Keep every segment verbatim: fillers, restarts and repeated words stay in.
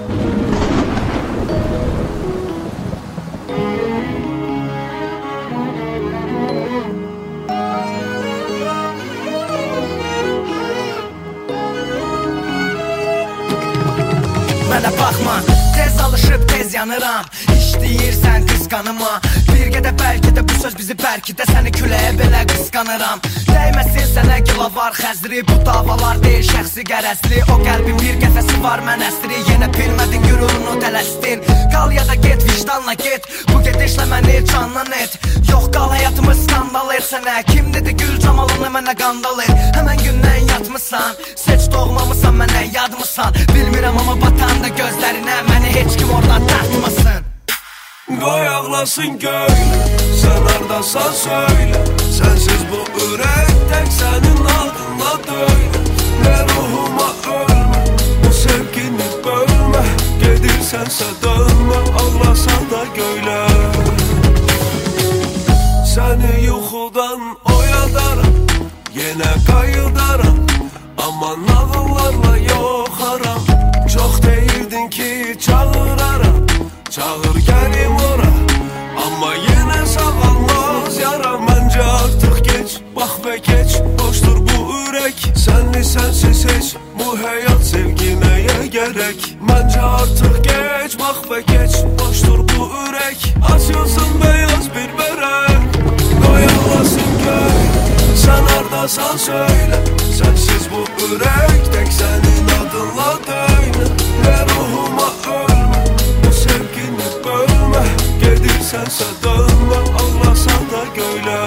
Mənə baxma, tez alışıb tez yanıram. İşləyirsən qısqanıma. Bir qədər bəlkə də bu söz bizi bəlkə də səni küləyə belə qısqanıram. Dəyməsin sənə gila var xəzri. Bu davalar deyil şəxsi qərəzli. O qəlbin bir qəfəsi var mən əsri. Yenə bilmədin gürurunu tələsdin. Qal ya da get vicdanla get. Bu gedişlə məni canlan et. Yox qal həyatımı skandal et sənə. Kim dedi gül camalını mənə qandal et. Həmən gündən yatmısan. Seç doğmamısan mənə yadmısan. Bilmirəm amma batanda gözlərinə. Məni heç kim oradan tartmasın. Qoy ağlasın göylə, sən hardasan söylə. Sənsiz bu ürək tək sənin adınla döylə. Nə ruhuma ölmə, bu sevgini bölmə. Gedirsənsə dönmə, ağlasan da göylə. Səni yuxudan oyadaram, yenə qayıdaram. Amma nağıllarla yoxaram. Çox deyirdin ki çağıraram. Çağır gəlim ora, amma yenə sağalmaz yaram. Məncə artıq geç, bax və keç, boşdur bu ürək. Sənli sənsiz heç, bu həyat sevginəyə gərək. Məncə artıq geç, bax və keç, boşdur bu ürək. Açılsın beyaz bir vərək, qoy ağlasın göy. Sən hardasan söylə, sənsiz bu ürək tək sənin adınla döynə. Və ruhuma ölmə, bu sevgini bölmə. Gedirsənsə dönmə, ağlasan da göylə.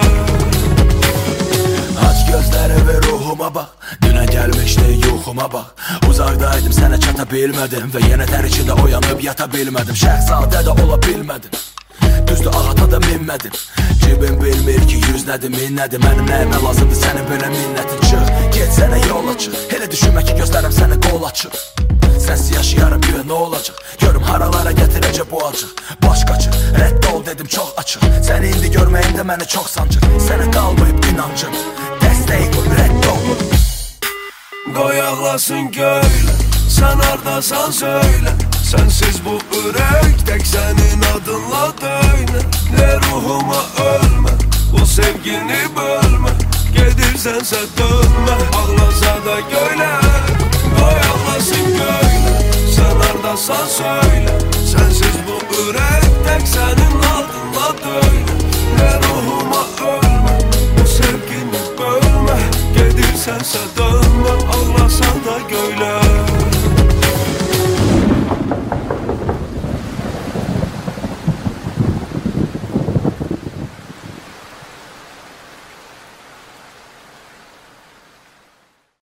Aç gözləri və ruhuma bax, dünə gəlmişdi yuxuma bax. Uzaqdaydım, sənə çata bilmədim və yenə tər içində oyanıb yata bilmədim. Şəhzadə də ola bilmədim, düzdür ağata da minmədim. Cibim bilmir ki yüz nədir, min nədir. Mənim nəyimə lazımdır sənin belə minnətin. Çıx, get sənə yola çıx. Elə düşünmə ki gözlərim sənə qol açıq. Sənsiz yaşayarım güya nə olacaq. Görüm haralara gətirəcək bu acıq. Başqa çıx, rədd ol dedim çox açıq. Səni indi görməyimdə məni çox sancır. Sənə qalmayıb inancım, dəstəyi qoy, rədd ol. Qoy ağlasın göylə, sən hardasan söylə. Sənsiz bu ürək tək sənin adınla döynə. Nə ruhuma ölmə, bu sevgini bölmə. Gedirsənsə dönmə, ağlasa da göylə. Qoy ağlasın göylə, sən hardasan söylə. Sənsiz bu ürək tək sənin adınla döynə. Nə ruhuma ölmə, bu sevgini bölmə. Gedirsənsə dönmə, ağlasan da göylə.